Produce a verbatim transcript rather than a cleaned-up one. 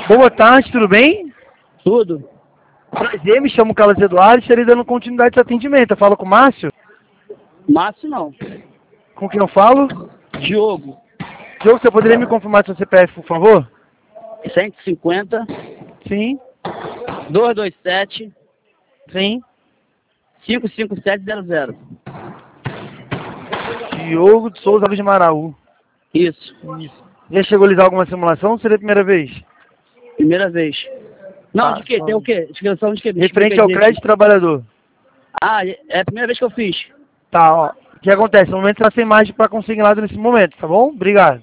Boa tarde, tudo bem? Tudo. Prazer, me chamo Carlos Eduardo, estarei dando continuidade ao atendimento. Eu falo com o Márcio? Márcio não. Com quem eu falo? Diogo. Diogo, você poderia me confirmar seu C P F, por favor? cento e cinquenta, Sim, duzentos e vinte e sete, sim. cinco cinco sete zero zero. Diogo de Souza Alves de Maraú. Isso. Isso. Já chegou a realizar alguma simulação ou seria a primeira vez? Primeira vez. Não, Ah, de quê? só- Tem o quê? Inscrição de quê? Referente ao crédito trabalhador. Ah, é a primeira vez que eu fiz. Tá, ó. O que acontece? No momento você está sem margem para conseguir nada nesse momento, tá bom? Obrigado.